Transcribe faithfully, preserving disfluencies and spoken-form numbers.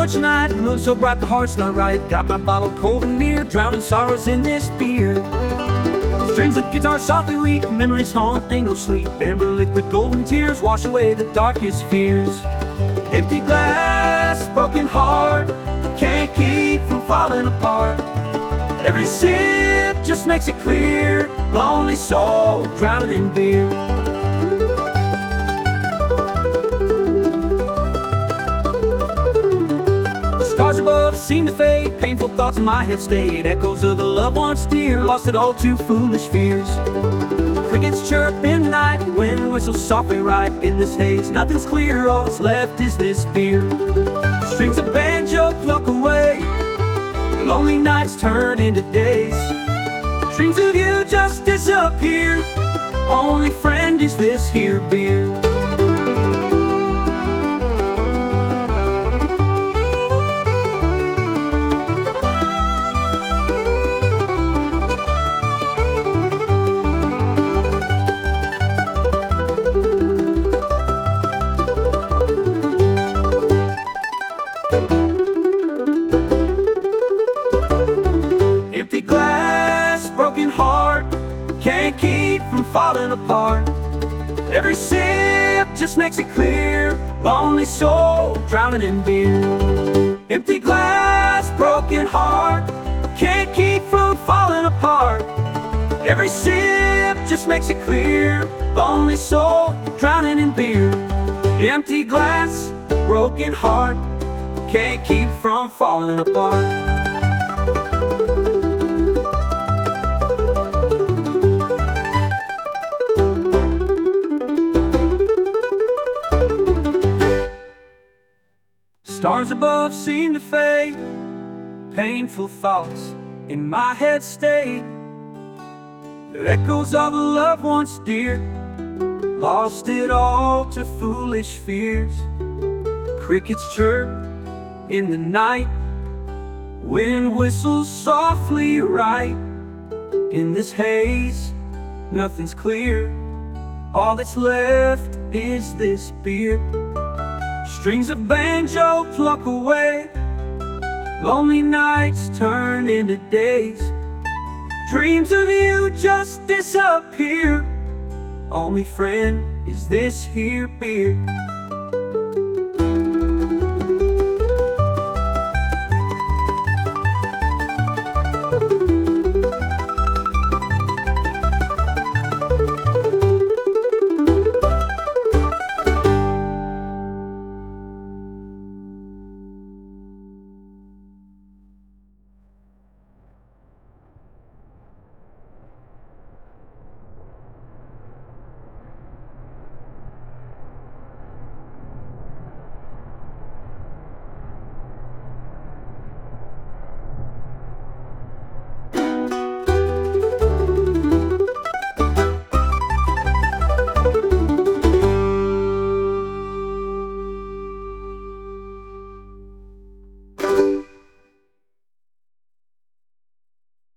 March night, moon so bright the heart's not right. Got my bottle cold and near, drowning sorrows in this beer. Strings of guitar softly weep, memories haunt, ain't no sleep. Amber liquid golden tears wash away the darkest fears. Empty glass, broken heart, can't keep from falling apart. Every sip just makes it clear, lonely soul drowning in beer. Stars above seem to fade, painful thoughts in my head stayed. Echoes of the loved ones dear, lost it all to foolish fears. Crickets chirp in the night, wind whistles softly right. In this haze, nothing's clear, all that's left is this fear. Strings of banjo pluck away, lonely nights turn into days. Dreams of you just disappear, only friend is this here beer. Empty glass, broken heart, can't keep from falling apart. Every sip just makes it clear, lonely soul drowning in beer. Empty glass, broken heart, can't keep from falling apart. Every sip just makes it clear, lonely soul drowning in beer. Empty glass, broken heart, can't keep from falling apart. Stars above seem to fade, painful thoughts in my head stay. Echoes of a loved ones dear, lost it all to foolish fears. Crickets chirp in the night, wind whistles softly right. In this haze, nothing's clear, all that's left is this beer. Strings of banjo pluck away, lonely nights turn into days. Dreams of you just disappear, only friend is this here beer.